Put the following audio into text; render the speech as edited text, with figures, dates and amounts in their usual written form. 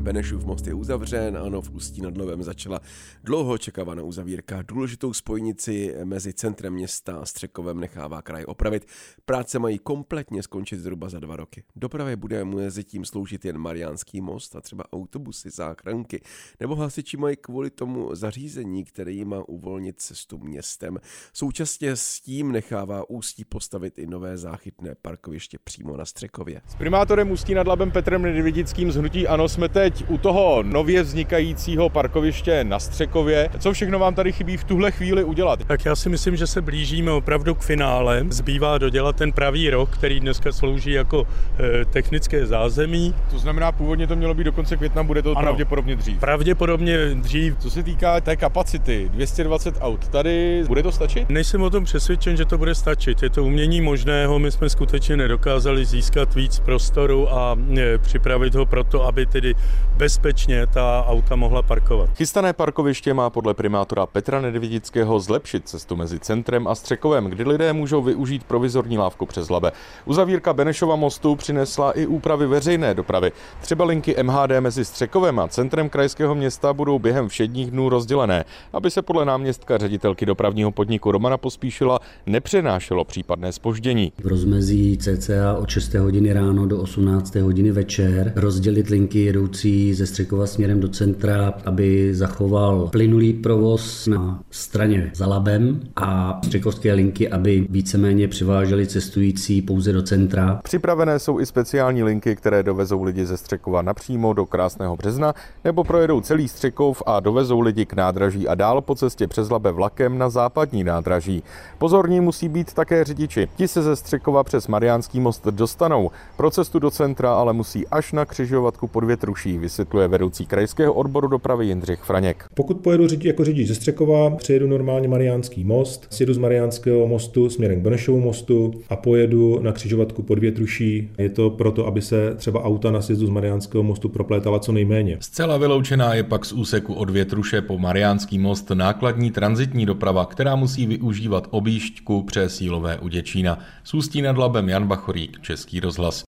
Benešův most je uzavřen, ano, v Ústí nad Labem začala dlouho očekávaná uzavírka. Důležitou spojnici mezi centrem města a Střekovem nechává kraj opravit. Práce mají kompletně skončit zhruba za 2 roky. Dopravě bude mezi tím sloužit jen Mariánský most a třeba autobusy, záchranky, nebo hasiči mají kvůli tomu zařízení, které jim má uvolnit cestu městem. Současně s tím nechává Ústí postavit i nové záchytné parkoviště přímo na Střekově. S primátorem Ústí nad Labem Petrem Nedvědickým z hnutí ANO jsme teď u toho nově vznikajícího parkoviště na Střekově. Co všechno vám tady chybí v tuhle chvíli udělat? Tak já si myslím, že se blížíme opravdu k finále. Zbývá dodělat ten pravý roh, který dneska slouží jako technické zázemí. To znamená, původně to mělo být do konce května, bude to ano, pravděpodobně dřív. Pravděpodobně dřív. Co se týká té kapacity, 220 aut tady, bude to stačit? Nejsem o tom přesvědčen, že to bude stačit. Je to umění možného, my jsme skutečně nedokázali získat víc prostoru a připravit ho proto, aby tedy bezpečně ta auta mohla parkovat. Chystané parkoviště má podle primátora Petra Nedvědického zlepšit cestu mezi centrem a Střekovem, kdy lidé můžou využít provizorní lávku přes Labe. Uzavírka Benešova mostu přinesla i úpravy veřejné dopravy. Třeba linky MHD mezi Střekovem a centrem krajského města budou během všedních dnů rozdělené, aby se podle náměstka ředitelky dopravního podniku Romana Pospíšila nepřenášelo případné zpoždění. V rozmezí cca od 6 hodiny ráno do 18 hodiny večer rozdělit linky jedoucí ze Střekova směrem do centra, aby zachoval plynulý provoz na straně za Labem a střekovské linky, aby víceméně přivážely cestující pouze do centra. Připravené jsou i speciální linky, které dovezou lidi ze Střekova napřímo do Krásného Března nebo projedou celý Střekov a dovezou lidi k nádraží a dál po cestě přes Labe vlakem na západní nádraží. Pozorní musí být také řidiči. Ti se ze Střekova přes Mariánský most dostanou. Pro cestu do centra ale musí až na křižovatku pod Větruší, vysvětluje vedoucí krajského odboru dopravy Jindřich Franěk. Pokud pojedu jako řidič ze Střekova, přejedu normálně Mariánský most, sjedu z Mariánského mostu směrem k Benešovu mostu a pojedu na křižovatku pod Větruší. Je to proto, aby se třeba auta na sjezdu z Mariánského mostu proplétala co nejméně. Zcela vyloučená je pak z úseku od Větruše po Mariánský most nákladní tranzitní doprava, která musí využívat objížďku přes Jílové u Děčína. Z Ústí nad Labem Jan Bachorík, Český rozhlas.